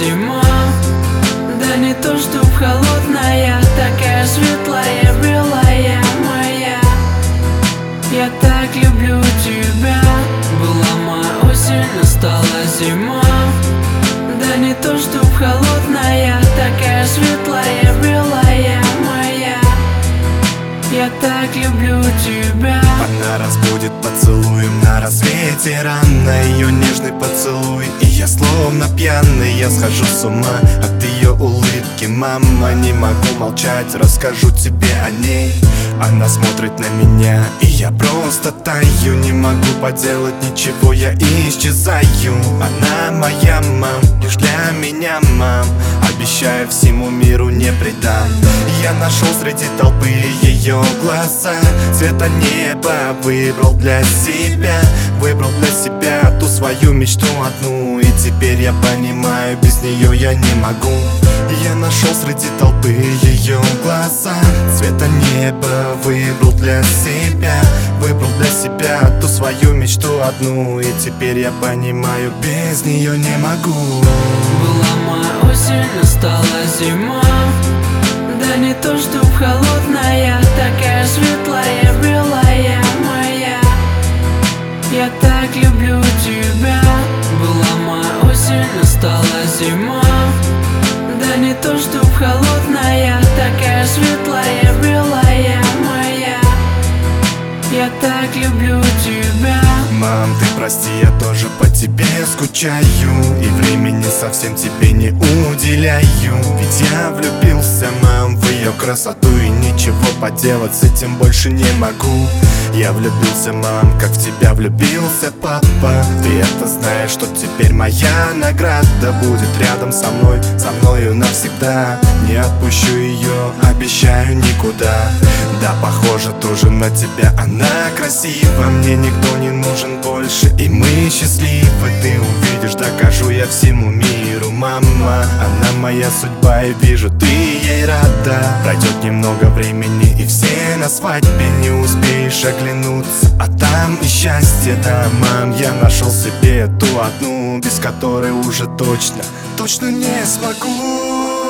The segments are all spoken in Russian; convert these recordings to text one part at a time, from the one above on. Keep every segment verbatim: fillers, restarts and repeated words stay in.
зима. Да не то чтоб холодная, такая светлая, белая моя. Я так люблю тебя. Была моя осень, настала зима. Да не то чтоб холодная, такая светлая, белая моя. Я так люблю тебя. Она разбудит поцелуем на рассвете рано. Ее нежный поцелуй, и я словно пьяный. Я схожу с ума от ее улыбки. Мама, не могу молчать, расскажу тебе о ней. Она смотрит на меня, и я просто таю. Не могу поделать ничего, я исчезаю. Она моя мам, лишь для меня мам. Обещаю всему миру не предам. Я нашел среди толпы ее глаза, цвета неба выбрал для себя. Выбрал для себя ту свою мечту одну. И теперь я понимаю, без нее я не могу. Я нашел среди толпы ее глаза, цвета неба выбрал для себя. Выбрал для себя ту свою мечту одну. И теперь я понимаю, без нее не могу. Была моя осень, настала зима. Да не то чтоб холодная, такая светлая, белая моя. Я так люблю тебя. Была моя осень, настала зима. Да не то чтоб холодная, такая светлая, белая моя. Я так люблю тебя. Мам, ты прости, я тоже по тебе скучаю. И времени совсем тебе не уделяю. Ведь я влюбился, мам, в ее красоту. И ничего поделать с этим больше не могу. Я влюбился, мам, как в тебя влюбился папа. Ты это знаешь, что теперь моя награда будет рядом со мной, со мною навсегда. Не отпущу ее, обещаю никуда. Да, похоже тоже на тебя, она красива. Мне никто не нужен больше, и мы счастливы. Ты увидишь, докажу я всему миру. Мама, она моя судьба, и вижу, ты ей рада. Пройдет немного времени, и все на свадьбе. Не успеешь оглянуться, а там и счастье. Да, мам, я нашел себе ту одну, без которой уже точно, точно не смогу.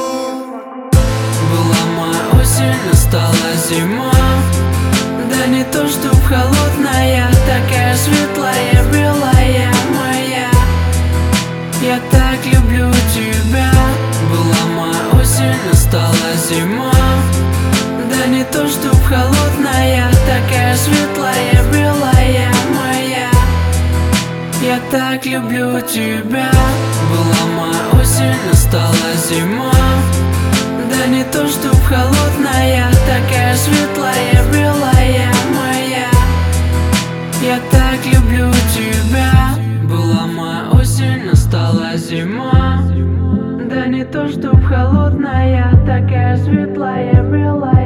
Была моя осень, настала зима. Да не то чтоб холодная, такая светлая, белая моя. Я так люблю тебя. Была моя осень, настала зима. Да не то чтоб холодная, такая светлая, белая моя. Я так люблю тебя. Была моя осень, настала зима. Да не то чтоб холодная, такая светлая, белая моя. Я так люблю тебя. Была моя осень, настала зима. Да не то чтоб холодная, такая светлая, белая.